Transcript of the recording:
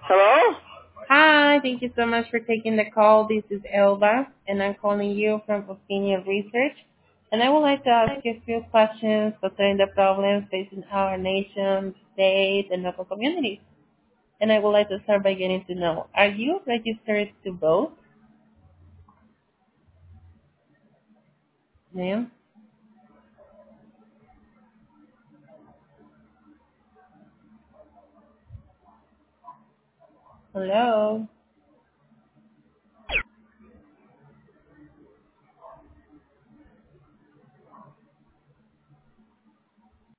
Hello? Hi, thank you so much for taking the call. This is Elba, and I'm calling you from Opinion Research. And I would like to ask you a few questions concerning the problems facing our nation, state, and local communities. And I would like to start by getting to know, are you registered to vote, ma'am? Hello?